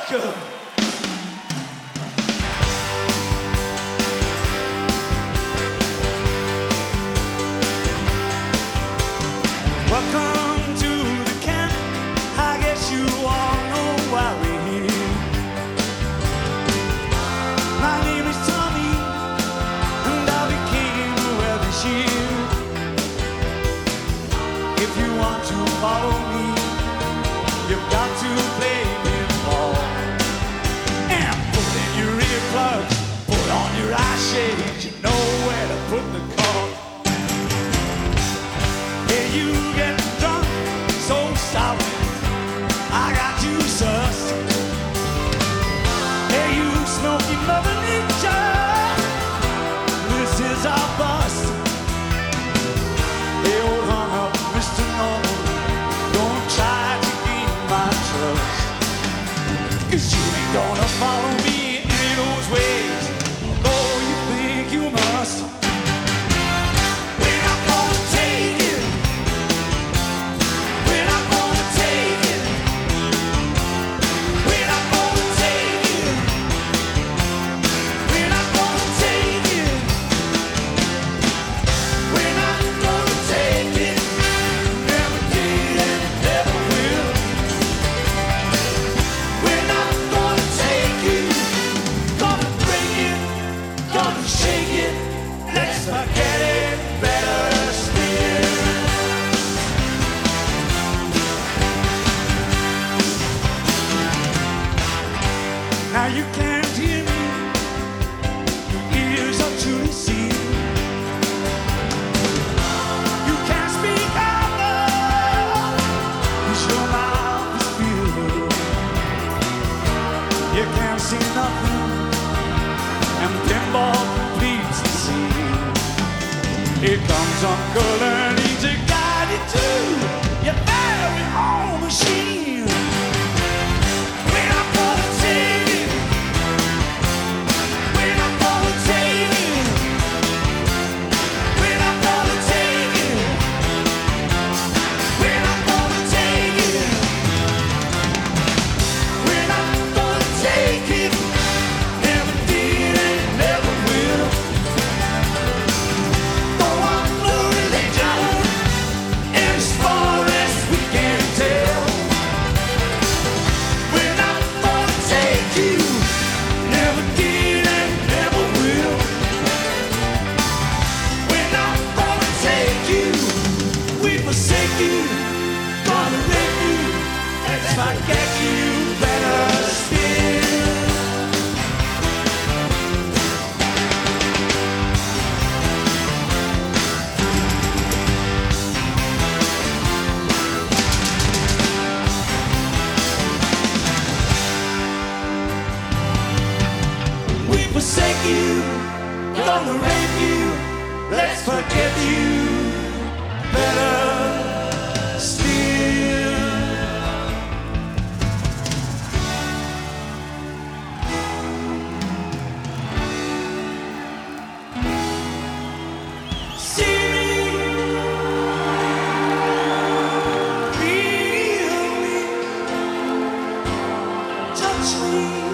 Welcome. Welcome to the camp. I guess you all know why we're here. My name is Tommy, and I became a weather shield. If you want to follow me, you've got to play me ball. And put in your earplugs, put on your eye shades. You know where to put the car. Hey, you get drunk, so stop. I got you sussed. Hey, you smoky Mother Nature, this is our bust. Hey, old hung up Mr. Normal, don't try to gain my trust. 'Cause you ain't gonna follow me in any of those ways, although you think you must. We're not gonna take it. We're not gonna take it. We're not gonna take it. We're not gonna take it. We're not gonna take it. Never did and never will. We're not gonna take it. Gonna bring it, gonna shake it. Let's forget it better still. Now you can't hear me, your ears are truly sealed. You can't speak out loud, 'cause your mouth is filled. You can't see nothing, and pinball completes the scene. Here comes Uncle Ernie to guide you to your very own machine. We're not gonna take it. We're not gonna take it. We're not gonna take it. We're not gonna take it. We're not gonna take it. Never did and never will. Don't want no religion, as far as we can tell. We're not gonna take you. Never did and never will. We're not gonna take you. We forsake you. Gonna rape you. Let's forget you better still. We forsake you, gonna rape you, let's forget you better still. See me, feel me, touch me.